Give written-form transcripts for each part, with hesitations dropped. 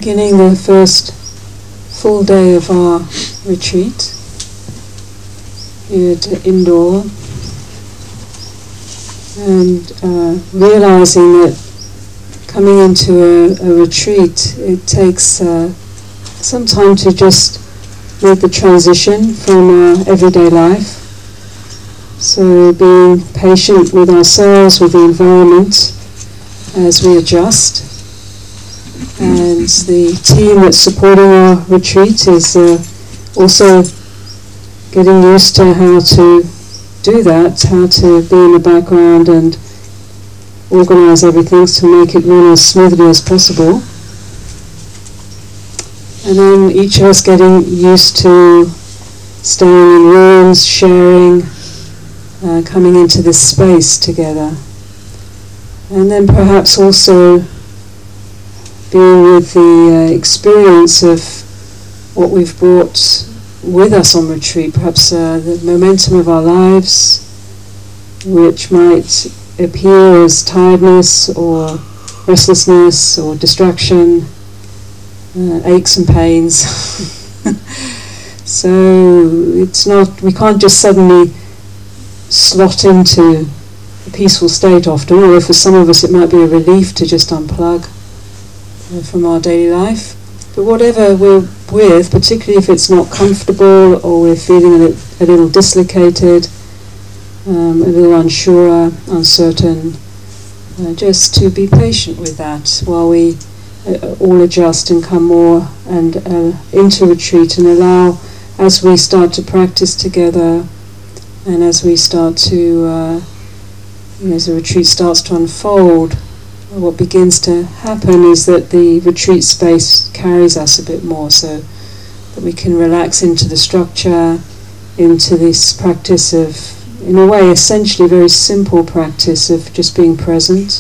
beginning the first full day of our retreat here at Indore, and realizing that coming into a retreat, it takes some time to just make the transition from our everyday life. So being patient with ourselves, with the environment as we adjust. And the team that's supporting our retreat is also getting used to how to do that, how to be in the background and organize everything to make it run as smoothly as possible. And then each of us getting used to staying in rooms, sharing, coming into this space together. And then perhaps also being with the experience of what we've brought with us on retreat, perhaps the momentum of our lives, which might appear as tiredness or restlessness or distraction, aches and pains. So it's not, we can't just suddenly slot into a peaceful state often, or for some of us it might be a relief to just unplug from our daily life. But whatever we're with, particularly if it's not comfortable or we're feeling a little dislocated, a little unsure, uncertain, just to be patient with that while we all adjust and come more and into retreat, and allow, as we start to practice together and as we start to, as the retreat starts to unfold, what begins to happen is that the retreat space carries us a bit more, so that we can relax into the structure, into this practice of, in a way, essentially very simple practice of just being present.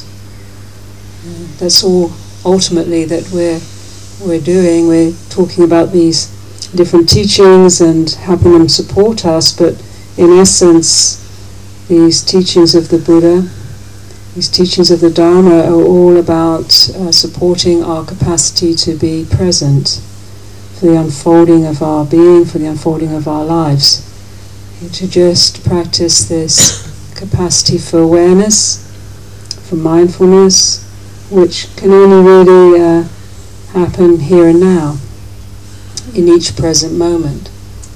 That's all ultimately that we're doing. We're talking about these different teachings and helping them support us, but in essence, these teachings of the Buddha, these teachings of the Dharma are all about supporting our capacity to be present for the unfolding of our being, for the unfolding of our lives. And to just practice this capacity for awareness, for mindfulness, which can only really happen here and now, in each present moment.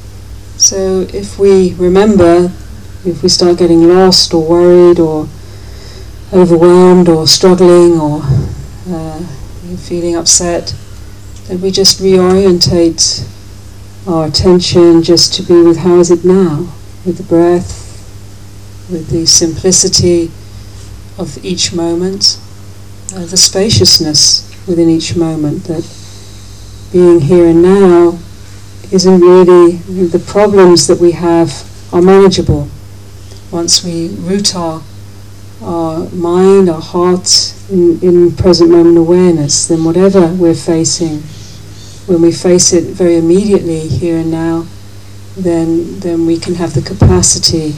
So if we remember, if we start getting lost or worried or overwhelmed or struggling or feeling upset, then we just reorientate our attention just to be with how is it now, with the breath, with the simplicity of each moment, the spaciousness within each moment, that being here and now isn't really, the problems that we have are manageable. Once we root our mind, our heart in present moment awareness, then whatever we're facing, when we face it very immediately here and now, then we can have the capacity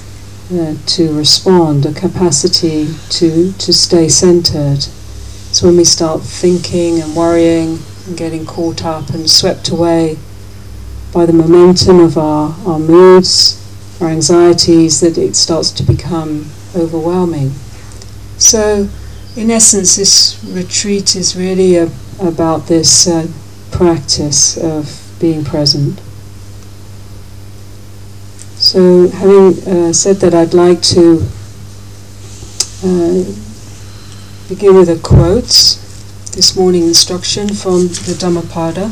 to respond, a capacity to stay centered. So when we start thinking and worrying and getting caught up and swept away by the momentum of our moods, our anxieties, that it starts to become overwhelming. So in essence, this retreat is really about this practice of being present. So having said that, I'd like to begin with a quote, this morning instruction from the Dhammapada.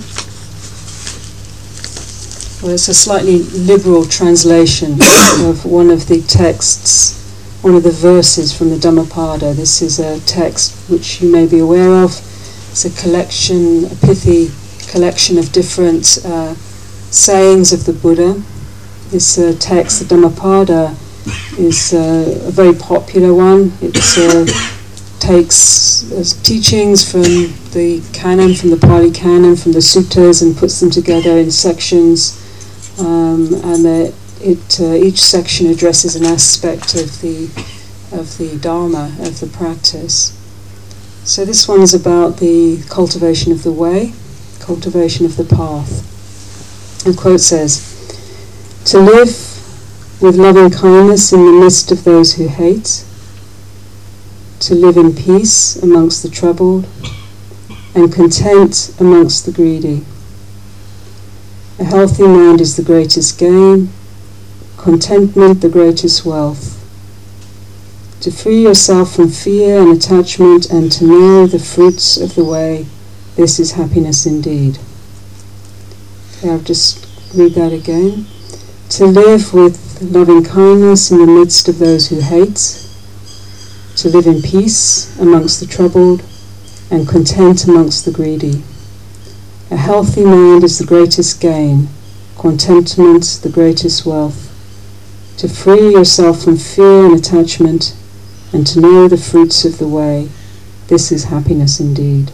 Well, it's a slightly liberal translation of one of the texts, one of the verses from the Dhammapada. This is a text which you may be aware of. It's a collection, a pithy collection of different sayings of the Buddha. This text, the Dhammapada, is a very popular one. It takes teachings from the canon, from the Pali canon, from the suttas, and puts them together in sections, and each section addresses an aspect of the Dharma, of the practice. So this one is about the cultivation of the way, cultivation of the path. The quote says, "To live with loving kindness in the midst of those who hate, to live in peace amongst the troubled, and content amongst the greedy. A healthy mind is the greatest gain, contentment the greatest wealth. To free yourself from fear and attachment and to know the fruits of the way, this is happiness indeed." Okay, I'll just read that again. To live with loving kindness in the midst of those who hate, to live in peace amongst the troubled, and content amongst the greedy. A healthy mind is the greatest gain, contentment the greatest wealth. To free yourself from fear and attachment, and to know the fruits of the way, this is happiness indeed.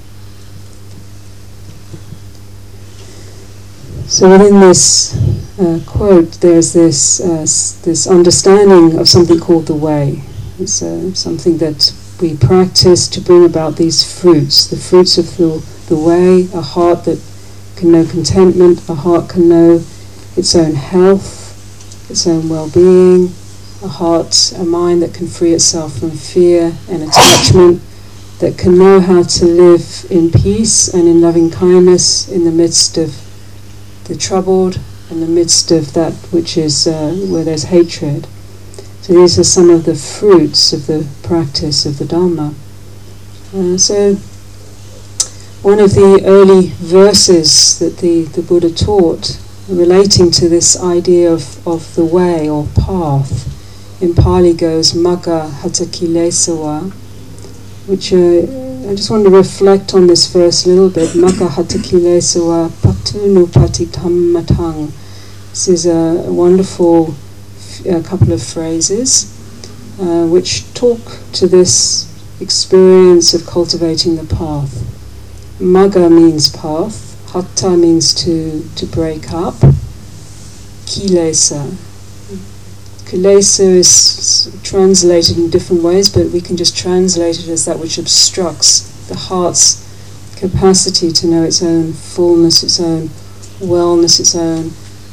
So within this quote, there's this understanding of something called the way. It's something that we practice to bring about these fruits, the fruits of the way, a heart that can know contentment, a heart can know its own health, its own well-being, a mind that can free itself from fear and attachment, that can know how to live in peace and in loving kindness in the midst of the troubled, in the midst of that which is where there's hatred. So these are some of the fruits of the practice of the Dhamma. So one of the early verses that the Buddha taught relating to this idea of the way or path in Pali goes Magga Hatha Kilesawa, which I just want to reflect on this verse a little bit. Magga Hatha Kilesawa Patunu Pati Dhammatang. This is a wonderful couple of phrases which talk to this experience of cultivating the path. Magga means path, Hatha means to break up, Kilesa. Kilesa is translated in different ways, but we can just translate it as that which obstructs the heart's capacity to know its own fullness, its own wellness, its own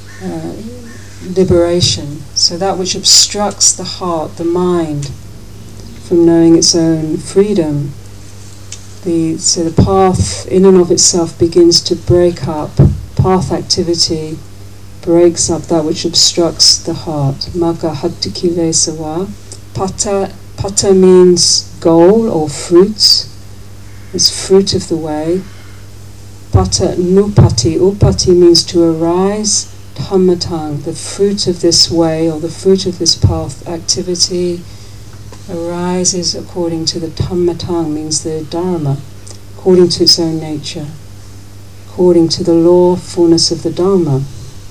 liberation. So that which obstructs the heart, the mind, from knowing its own freedom. So the path in and of itself begins to break up. Path activity breaks up that which obstructs the heart. Magga Hatha Kilesawa. Pata means goal or fruits. It's fruit of the way. Pata nupati. Upati means to arise. Dhammatang, the fruit of this way or the fruit of this path activity arises according to the Dhammatang, means the Dharma, according to its own nature, according to the lawfulness of the Dharma.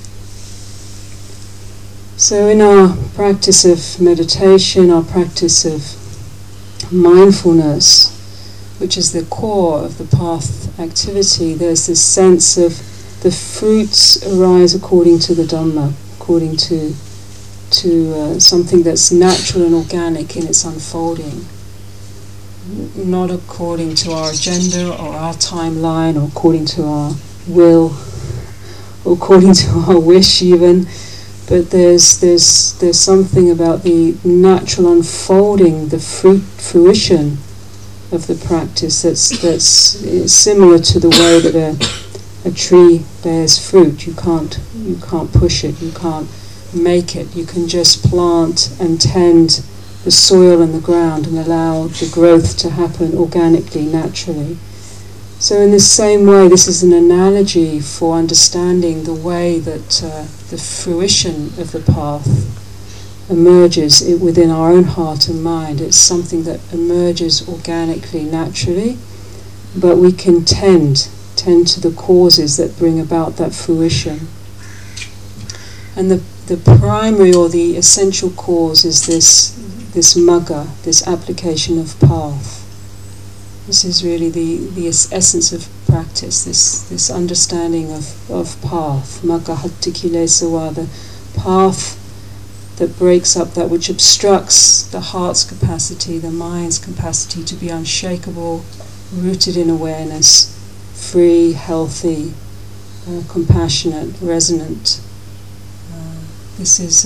So in our practice of meditation, our practice of mindfulness, which is the core of the path activity, there's this sense of the fruits arise according to the Dhamma, according to something that's natural and organic in its unfolding, not according to our agenda or our timeline or according to our will or according to our wish even, but there's something about the natural unfolding, the fruition of the practice that's similar to the way that a tree bears fruit. You can't push it, you can't make it. You can just plant and tend the soil and the ground and allow the growth to happen organically, naturally. So in the same way, this is an analogy for understanding the way that the fruition of the path emerges within our own heart and mind. It's something that emerges organically, naturally, but we can tend to the causes that bring about that fruition. And the primary or the essential cause is this magga, this application of path. This is really the essence of practice, this understanding of path. Magga Hatha Kilesawa, the path that breaks up that which obstructs the heart's capacity, the mind's capacity to be unshakable, rooted in awareness, free, healthy, compassionate, resonant. This is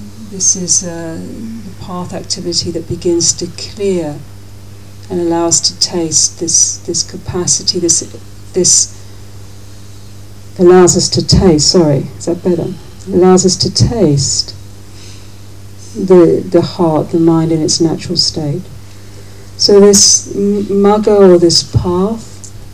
the path activity that begins to clear and allow us to taste this capacity. This allows us to taste. Sorry, is that better? It allows us to taste the heart, the mind in its natural state. So this magga, or this path,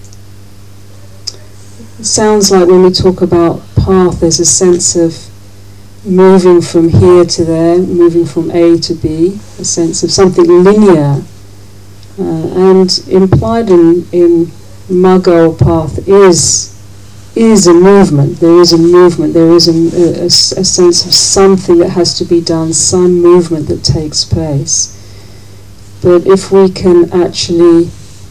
it sounds like when we talk about path, there's a sense of moving from here to there, moving from A to B, a sense of something linear. And implied in magga, or path, is a movement. There is a movement. There is a sense of something that has to be done, some movement that takes place. But if we can actually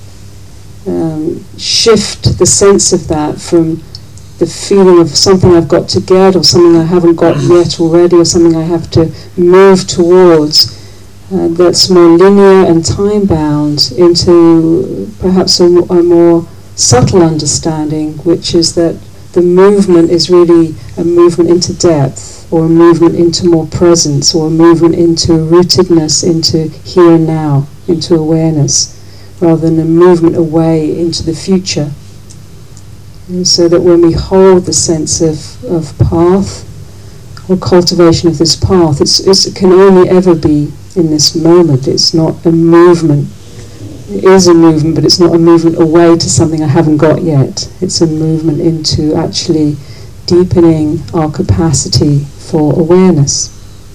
shift the sense of that from the feeling of something I've got to get, or something I haven't got yet already, or something I have to move towards, that's more linear and time-bound, into perhaps a more subtle understanding, which is that the movement is really a movement into depth, or a movement into more presence, or a movement into rootedness, into here and now, into awareness, rather than a movement away into the future. And so that when we hold the sense of path, or cultivation of this path, it can only ever be in this moment. It's not a movement. It is a movement, but it's not a movement away to something I haven't got yet. It's a movement into actually deepening our capacity for awareness.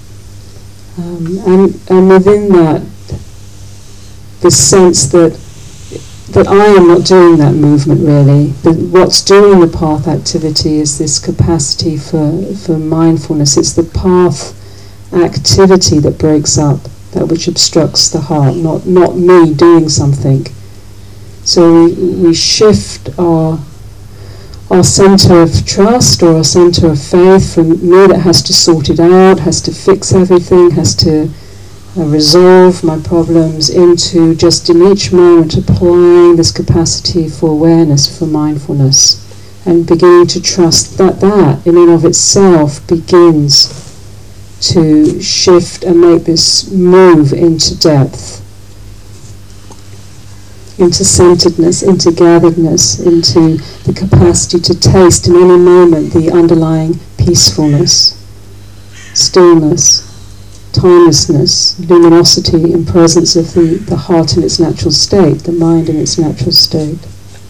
And within that, the sense that I am not doing that movement really. What's doing the path activity is this capacity for mindfulness. It's the path activity that breaks up that which obstructs the heart, not me doing something. So we shift our center of trust, or our center of faith, from me that has to sort it out, has to fix everything, has to resolve my problems, into just in each moment applying this capacity for awareness, for mindfulness, and beginning to trust that in and of itself begins to shift and make this move into depth, into centeredness, into gatheredness, into the capacity to taste in any moment the underlying peacefulness, stillness, timelessness, luminosity and presence of the heart in its natural state, the mind in its natural state.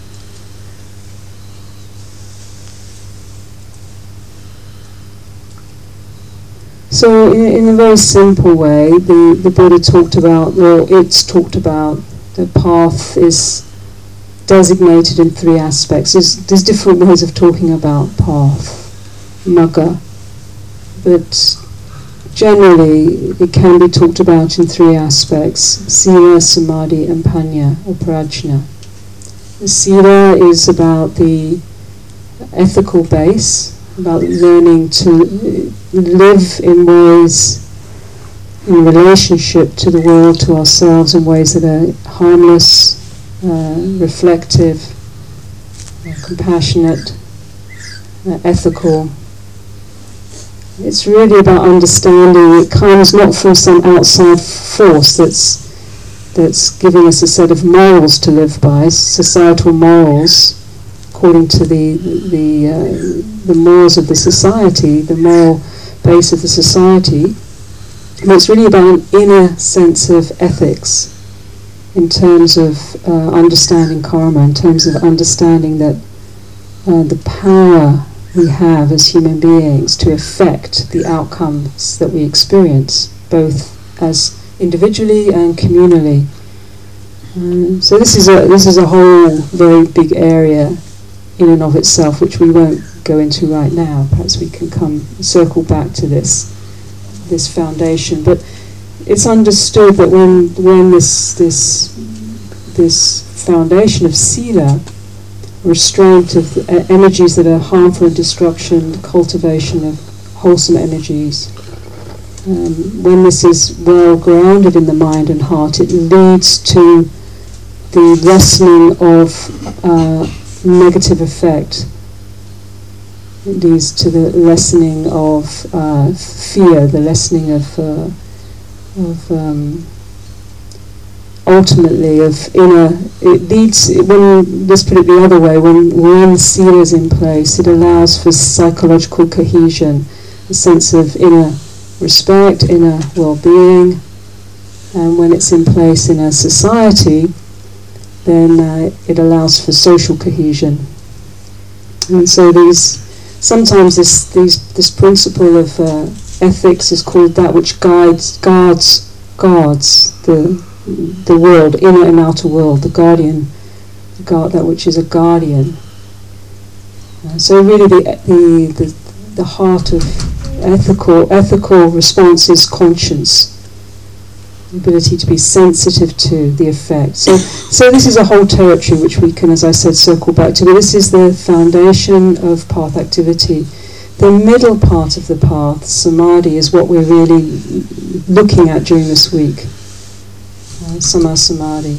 So in a very simple way, the Buddha talked about, the path is designated in three aspects. There's different ways of talking about path, magga, but generally it can be talked about in three aspects: sila, samadhi and panya, or prajna. The sila is about the ethical base, about learning to live in ways, in relationship to the world, to ourselves, in ways that are harmless, reflective, compassionate, ethical. It's really about understanding. It comes not from some outside force that's giving us a set of morals to live by, societal morals, according to the morals of the society, the moral base of the society. But it's really about an inner sense of ethics, in terms of understanding karma, in terms of understanding that the power we have as human beings to affect the outcomes that we experience, both as individually and communally. So this is a whole very big area in and of itself, which we won't go into right now. Perhaps we can circle back to this foundation. But it's understood that when this foundation of sila, restraint of energies that are harmful and destruction, cultivation of wholesome energies, when this is well grounded in the mind and heart, it leads to the lessening of negative effect. It leads to the lessening of fear, the lessening of ultimately of inner. It leads, when, let's put it the other way, when sila is in place, it allows for psychological cohesion, a sense of inner respect, inner well-being, and when it's in place in a society, then it allows for social cohesion. And so sometimes this principle of ethics is called that which guards the world, inner and outer world, the guardian, that which is a guardian. So really the heart of ethical response is conscience, the ability to be sensitive to the effect. So this is a whole territory which we can, as I said, circle back to, but this is the foundation of path activity. The middle part of the path, samadhi, is what we're really looking at during this week. Samma samadhi,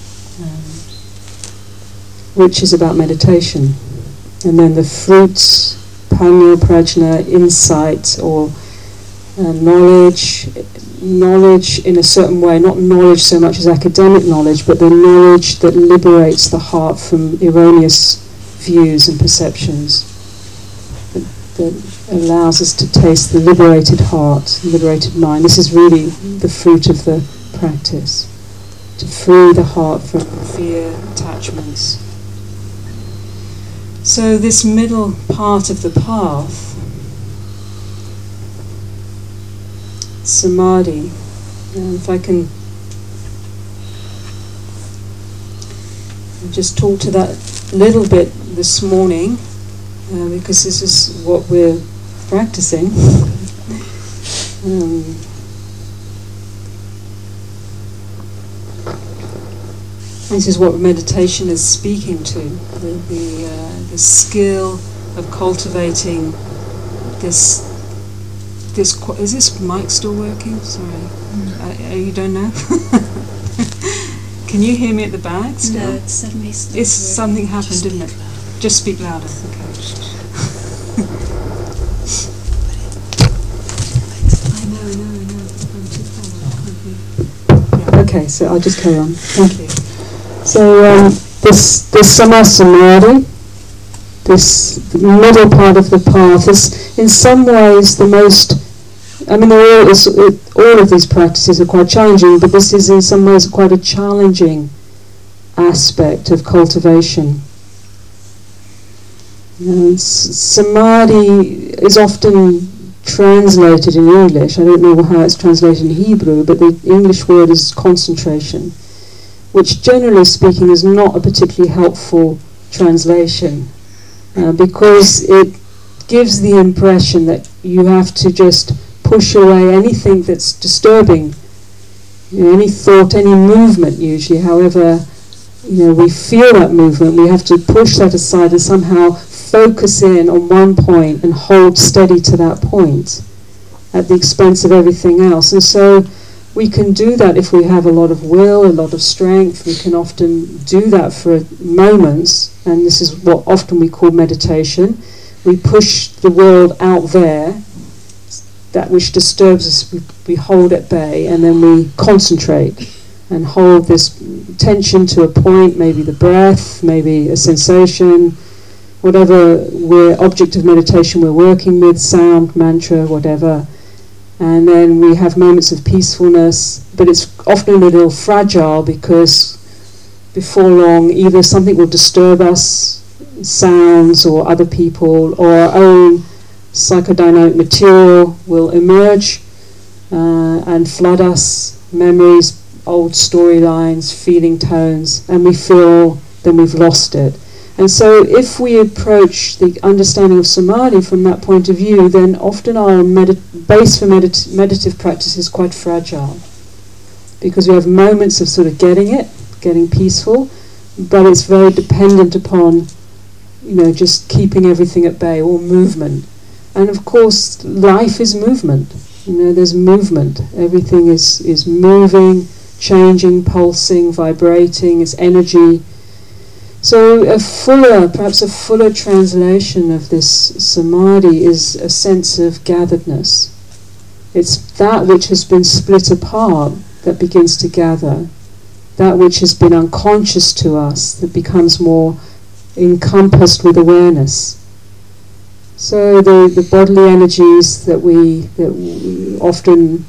which is about meditation. And then the fruits, panya, prajna, insight, or knowledge in a certain way, not knowledge so much as academic knowledge, but the knowledge that liberates the heart from erroneous views and perceptions, that allows us to taste the liberated heart, liberated mind. This is really the fruit of the practice, to free the heart from fear, attachments. So this middle part of the path, samadhi, if I can just talk to that a little bit this morning, because this is what we're practicing. This is what meditation is speaking to, the skill of cultivating this. Is this mic still working? Sorry, you don't know? Can you hear me at the back still? No, it's suddenly stopped. It's something happened, didn't it? Just speak louder. Okay. I know. I'm too far. Yeah, okay, so I'll just carry on. Thank you. So this samma samadhi, this middle part of the path, is in some ways the most. I mean, all of these practices are quite challenging, but this is in some ways quite a challenging aspect of cultivation. Samadhi is often translated in English. I don't know how it's translated in Hebrew, but the English word is concentration, which generally speaking is not a particularly helpful translation, because it gives the impression that you have to just push away anything that's disturbing, any thought, any movement usually, however we feel that movement, we have to push that aside and somehow focus in on one point and hold steady to that point at the expense of everything else. And so we can do that if we have a lot of will, a lot of strength. We can often do that for moments, and this is what often we call meditation. We push the world out there, that which disturbs us, we hold at bay, and then we concentrate and hold this tension to a point, maybe the breath, maybe a sensation, whatever object of meditation we're working with, sound, mantra, whatever. And then we have moments of peacefulness, but it's often a little fragile because before long either something will disturb us, sounds or other people, or our own psychodynamic material will emerge and flood us, memories, old storylines, feeling tones, and we feel then we've lost it. And so if we approach the understanding of samadhi from that point of view, then often our base for meditative practice is quite fragile, because we have moments of sort of getting peaceful, but it's very dependent upon just keeping everything at bay, all movement. And of course life is movement. there's movement. Everything is moving, changing, pulsing, vibrating, it's energy. So perhaps a fuller translation of this samadhi is a sense of gatheredness. It's that which has been split apart that begins to gather. That which has been unconscious to us that becomes more encompassed with awareness. So the bodily energies that we often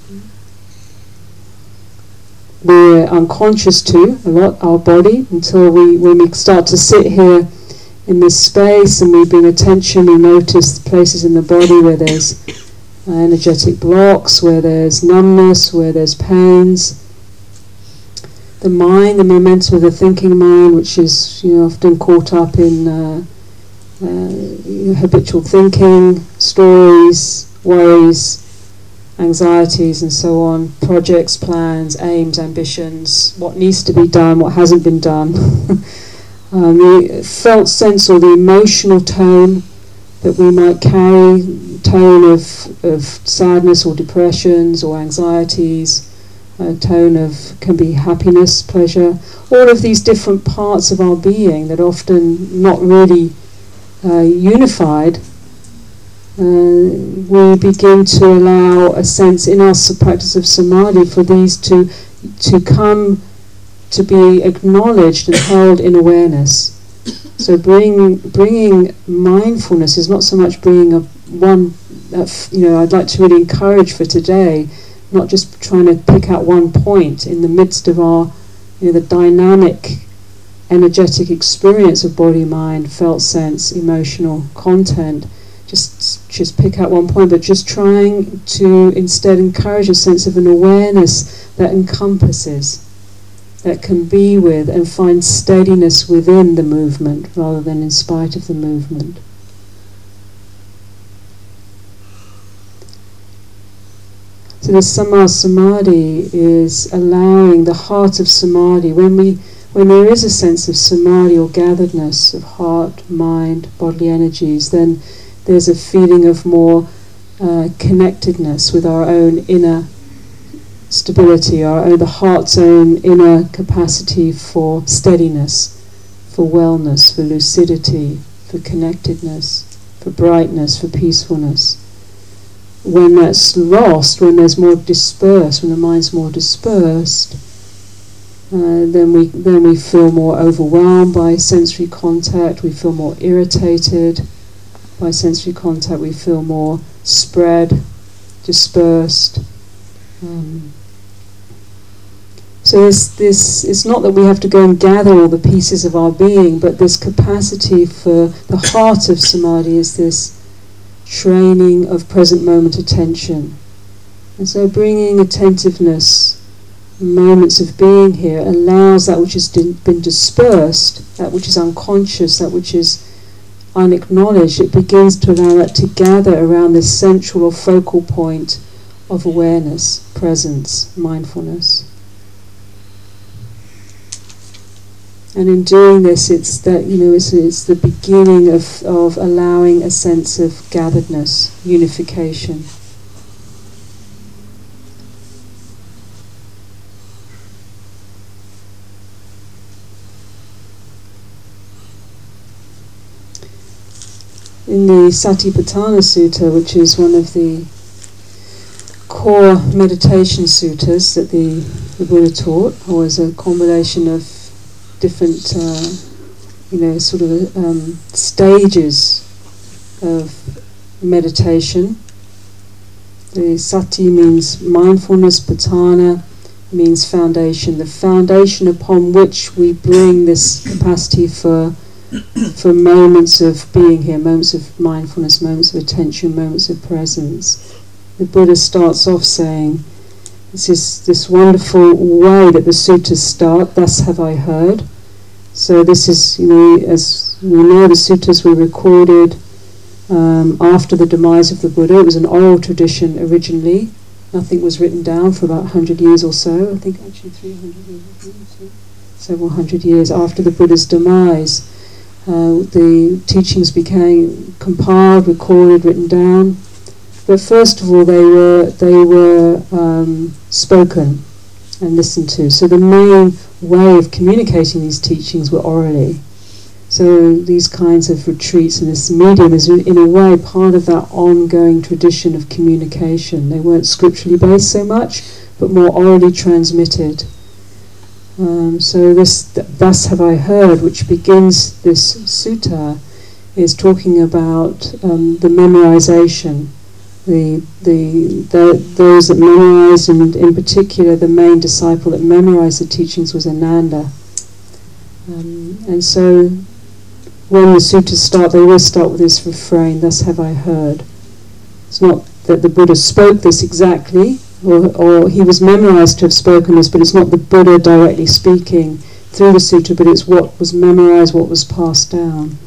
we're unconscious to a lot, our body, until when we start to sit here in this space and we bring attention, we notice places in the body where there's energetic blocks, where there's numbness, where there's pains. The mind, the momentum of the thinking mind, which is often caught up in habitual thinking, stories, worries, anxieties and so on, projects, plans, aims, ambitions, what needs to be done, what hasn't been done. The felt sense or the emotional tone that we might carry, tone of sadness or depressions or anxieties, a tone of, can be happiness, pleasure, all of these different parts of our being that often not really unified. We begin to allow a sense in our practice of samadhi for these to come to be acknowledged and held in awareness. So bringing mindfulness is not so much bringing I'd like to really encourage for today, not just trying to pick out one point in the midst of our the dynamic energetic experience of body, mind, felt sense, emotional content. Just pick out one point, but just trying to instead encourage a sense of an awareness that encompasses, that can be with and find steadiness within the movement rather than in spite of the movement. So the Samma Samadhi is allowing the heart of samadhi. When there is a sense of samadhi or gatheredness of heart, mind, bodily energies, then there's a feeling of more connectedness with our own inner stability, the heart's own inner capacity for steadiness, for wellness, for lucidity, for connectedness, for brightness, for peacefulness. When that's lost, when there's more dispersed, when the mind's more dispersed, then we feel more overwhelmed by sensory contact, we feel more irritated by sensory contact, we feel more spread, dispersed. So it's not that we have to go and gather all the pieces of our being, but this capacity for the heart of samadhi is this training of present moment attention. And so bringing attentiveness, moments of being here, allows that which has been dispersed, that which is unconscious, that which is unacknowledged, it begins to allow that to gather around this central or focal point of awareness, presence, mindfulness. And in doing this, it's that it's the beginning of allowing a sense of gatheredness, unification. In the Satipatthana Sutta, which is one of the core meditation suttas that the Buddha taught, or as a combination of different, stages of meditation. The Sati means mindfulness, Patthana means foundation, the foundation upon which we bring this capacity for moments of being here, moments of mindfulness, moments of attention, moments of presence. The Buddha starts off saying, this is this wonderful way that the suttas start, thus have I heard. So this is, as we know, the suttas were recorded after the demise of the Buddha. It was an oral tradition originally. Nothing was written down for about 100 years or so. I think actually 300 years, several hundred years after the Buddha's demise. The teachings became compiled, recorded, written down, But first of all, they were spoken and listened to. So the main way of communicating these teachings were orally. So these kinds of retreats and this medium is in a way part of that ongoing tradition of communication. They weren't scripturally based so much, but more orally transmitted. So this, thus have I heard, which begins this sutta, is talking about the memorization. Those that memorized, and in particular the main disciple that memorized the teachings was Ananda. And so when the suttas start, they always start with this refrain, thus have I heard. It's not that the Buddha spoke this exactly, or he was memorized to have spoken this, but it's not the Buddha directly speaking through the sutta, but it's what was memorized, what was passed down.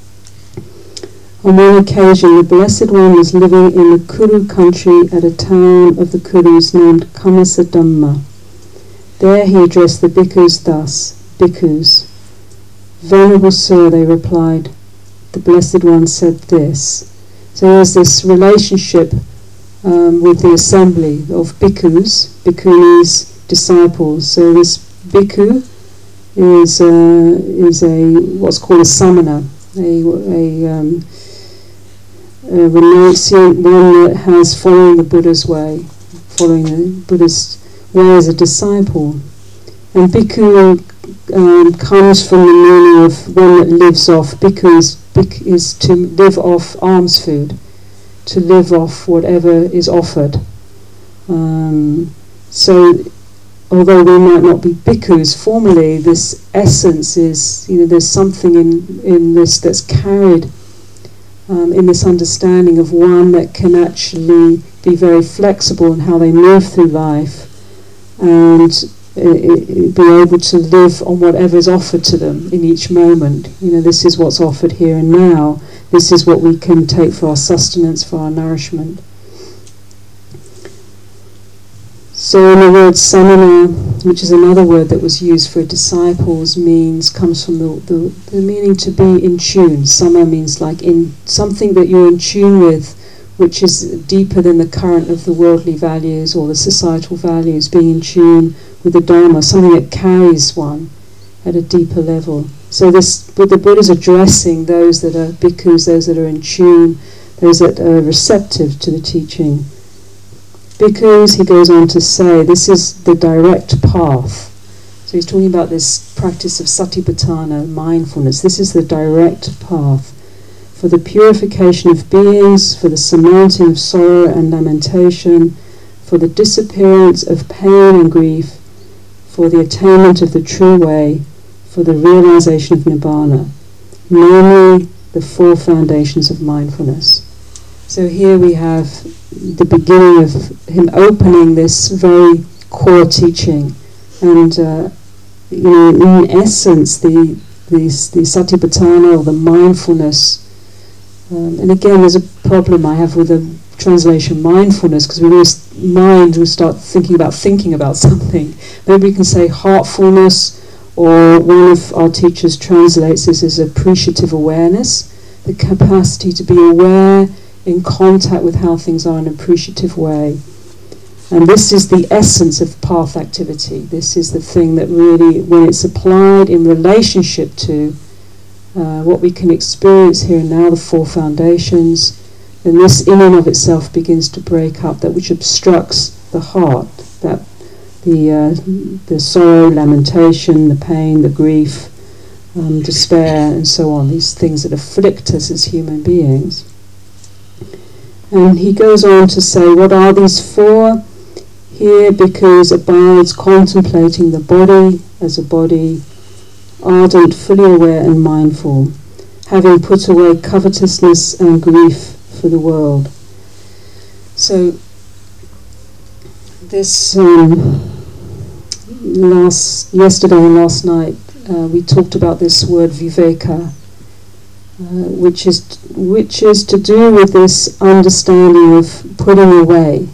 On one occasion, the Blessed One was living in the Kuru country at a town of the Kurus named Kamasadhamma. There he addressed the bhikkhus thus, Bhikkhus, Venerable Sir, they replied, the Blessed One said this. So there's this relationship with the assembly of bhikkhus, bhikkhunis, disciples. So this bhikkhu is a what's called a samana, a renunciant, one that has following the Buddha's way, following the Buddha's way as a disciple. And bhikkhu comes from the meaning of one that lives off. Bhikkhu is to live off alms food, to live off whatever is offered. So although we might not be bhikkhus formally, this essence is, there's something in this that's carried in this understanding of one that can actually be very flexible in how they move through life and be able to live on whatever is offered to them in each moment. This is what's offered here and now. This is what we can take for our sustenance, for our nourishment. So the word samana, which is another word that was used for disciples, comes from the meaning to be in tune. Sama means like in something that you're in tune with, which is deeper than the current of the worldly values or the societal values, being in tune with the Dharma, something that carries one at a deeper level. So the Buddha's addressing those that are bhikkhus, those that are in tune, those that are receptive to the teaching. Bhikkhus, he goes on to say, this is the direct path. So he's talking about this practice of satipatthana, mindfulness. This is the direct path for the purification of beings, for the surmounting of sorrow and lamentation, for the disappearance of pain and grief, for the attainment of the true way, for the realization of Nibbana, namely the four foundations of mindfulness. So here we have the beginning of him opening this very core teaching, and in essence, the satipatthana, or the mindfulness. And again, there's a problem I have with the translation mindfulness, because we start thinking about something. Maybe we can say heartfulness, or one of our teachers translates this as appreciative awareness, the capacity to be aware, in contact with how things are in an appreciative way. And this is the essence of path activity. This is the thing that really, when it's applied in relationship to what we can experience here and now, the four foundations, then this in and of itself begins to break up that which obstructs the heart, that the sorrow, lamentation, the pain, the grief, despair, and so on, these things that afflict us as human beings. And he goes on to say, what are these four? Here, bhikkhus abides contemplating the body as a body, ardent, fully aware and mindful, having put away covetousness and grief for the world. So this yesterday and last night we talked about this word viveka, which is to do with this understanding of putting away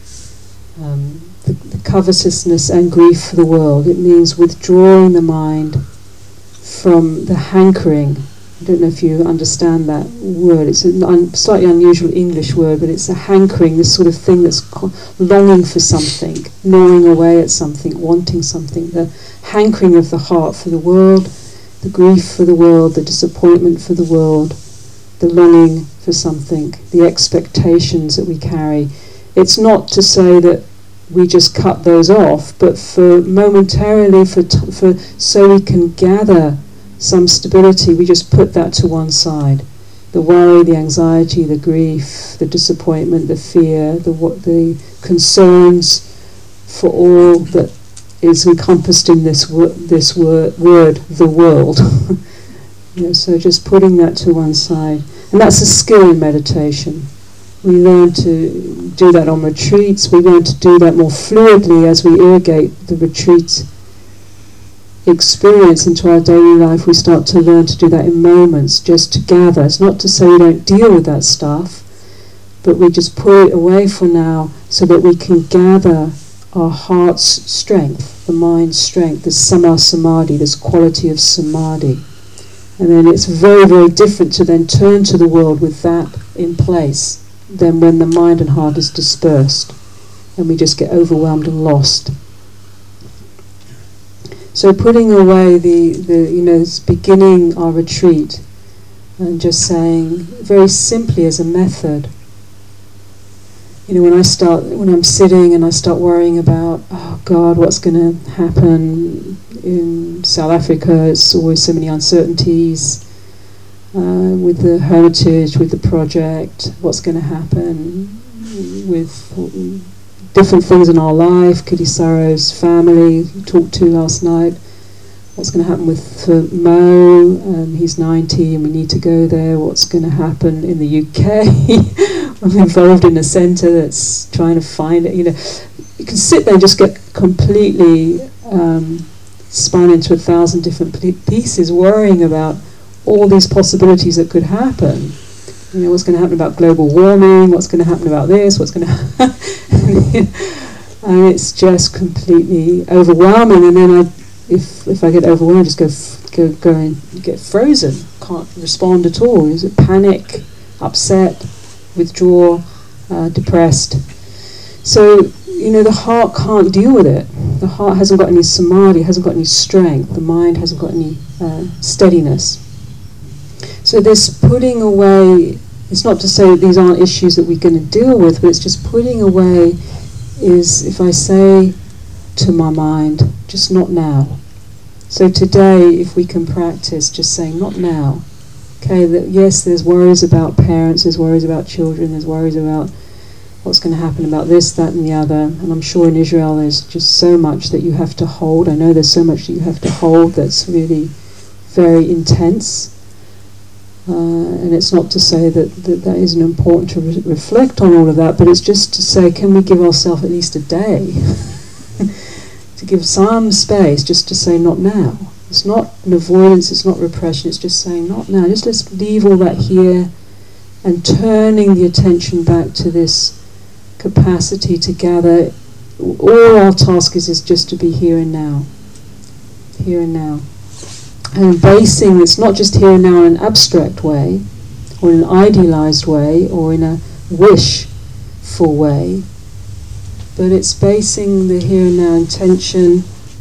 the covetousness and grief for the world. It means withdrawing the mind from the hankering I don't know if you understand that word. It's a slightly unusual English word, but it's a hankering, this sort of thing that's longing for something, gnawing away at something, wanting something. The hankering of the heart for the world, the grief for the world, the disappointment for the world, the longing for something, the expectations that we carry. It's not to say that we just cut those off, but for momentarily, so we can gather some stability, we just put that to one side. The worry, the anxiety, the grief, the disappointment, the fear, the concerns for all that is encompassed in this word, the world. So just putting that to one side. And that's a skill in meditation. We learn to do that on retreats. We learn to do that more fluidly as we irrigate the retreat experience into our daily life. We start to learn to do that in moments, just to gather. It's not to say we don't deal with that stuff, but we just put it away for now so that we can gather our heart's strength, the mind's strength, this samma samadhi, this quality of samadhi. And then it's very, very different to then turn to the world with that in place than when the mind and heart is dispersed and we just get overwhelmed and lost. So putting away beginning our retreat and just saying very simply as a method, when I'm sitting and I start worrying about, oh God, what's going to happen in South Africa? It's always so many uncertainties with the hermitage, with the project, what's going to happen with different things in our life. Kittisaro's family, talked to last night. What's going to happen with Mo? He's 90 and we need to go there. What's going to happen in the UK? I'm involved in a centre that's trying to find it. You can sit there and just get completely spun into 1,000 different pieces, worrying about all these possibilities that could happen. What's going to happen about global warming? What's going to happen about this? What's going to happen? And it's just completely overwhelming. And then if I get overwhelmed, I just go and get frozen. Can't respond at all. Is it panic, upset, withdraw, depressed? So the heart can't deal with it. The heart hasn't got any samadhi, hasn't got any strength. The mind hasn't got any steadiness. So this putting away, it's not to say that these aren't issues that we're going to deal with, but it's just putting away is, if I say to my mind, just not now. So today, if we can practice just saying not now. Okay, that yes, there's worries about parents, there's worries about children, there's worries about what's going to happen about this, that and the other. And I'm sure in Israel there's just so much that you have to hold. I know there's so much that you have to hold that's really very intense. And it's not to say that isn't important to reflect on all of that, but it's just to say, can we give ourselves at least a day to give some space just to say not now. It's not an avoidance, it's not repression, it's just saying not now. Just let's leave all that here and turning the attention back to this capacity to gather. All our task is just to be here and now. Here and now. And basing, it's not just here and now in an abstract way, or in an idealized way, or in a wishful way, but it's basing the here and now intention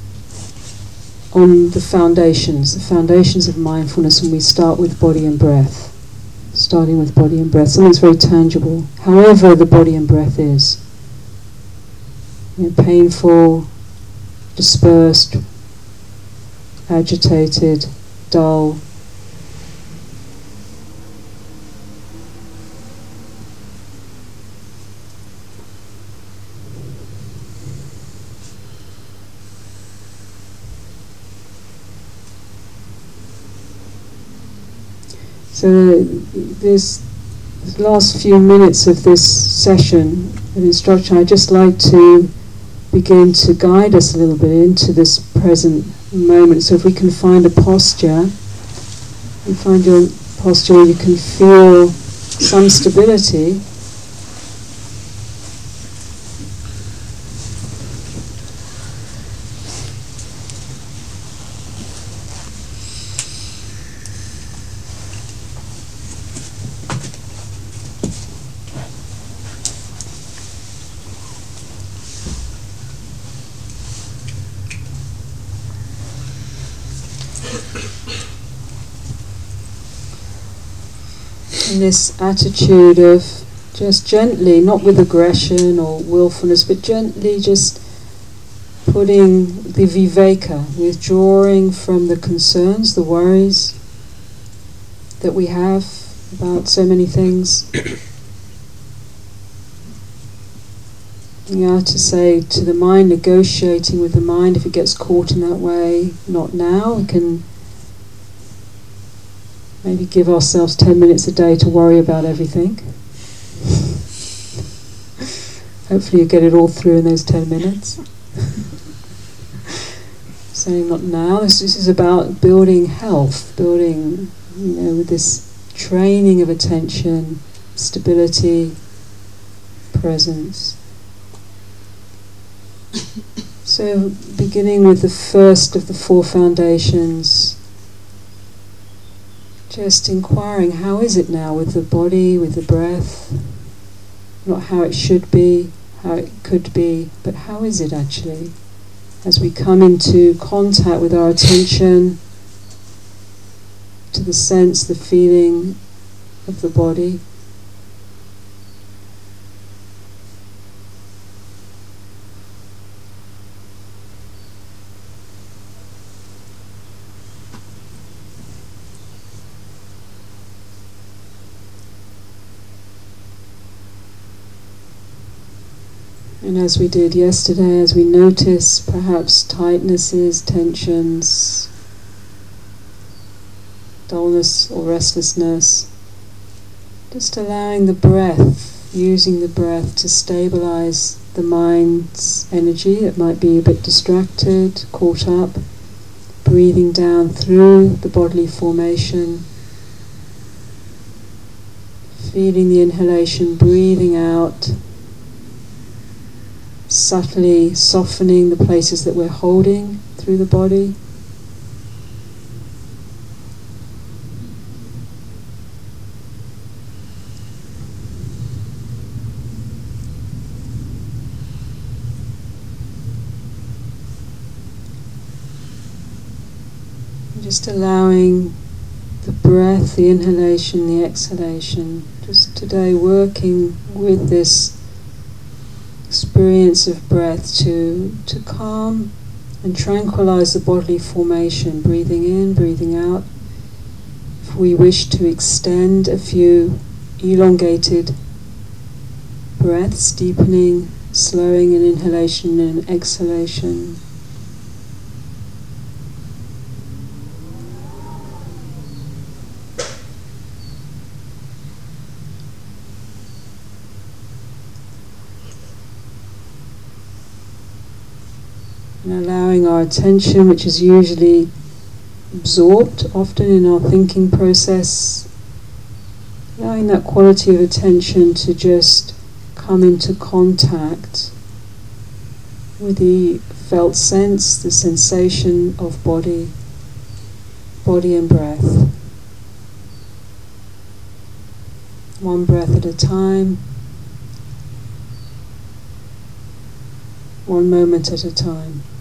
on the foundations of mindfulness, and we start with body and breath. Starting with body and breath, something that's very tangible, however the body and breath is. Painful, dispersed, agitated, dull. So this last few minutes of this session of instruction, I'd just like to begin to guide us a little bit into this present moment. So if we can find a posture, you find your posture where you can feel some stability. in this attitude of just gently, not with aggression or willfulness, but gently just putting the viveka, withdrawing from the concerns, the worries that we have about so many things. To say to the mind, negotiating with the mind if it gets caught in that way, not now. We can maybe give ourselves 10 minutes a day to worry about everything. Hopefully you get it all through in those 10 minutes. Saying not now. This is about building health, building, with this training of attention, stability, presence. So beginning with the first of the four foundations, just inquiring, how is it now with the body, with the breath? Not how it should be, how it could be, but how is it actually? As we come into contact with our attention to the sense, the feeling of the body. And as we did yesterday, as we notice perhaps tightnesses, tensions, dullness or restlessness, just allowing the breath, using the breath to stabilize the mind's energy that might be a bit distracted, caught up, breathing down through the bodily formation, feeling the inhalation, breathing out, subtly softening the places that we're holding through the body. Just allowing the breath, the inhalation, the exhalation, just today working with this experience of breath to calm and tranquilize the bodily formation, breathing in, breathing out. If we wish to extend a few elongated breaths, deepening, slowing in inhalation and exhalation. And allowing our attention, which is usually absorbed often in our thinking process, allowing that quality of attention to just come into contact with the felt sense, the sensation of body and breath. One breath at a time, one moment at a time.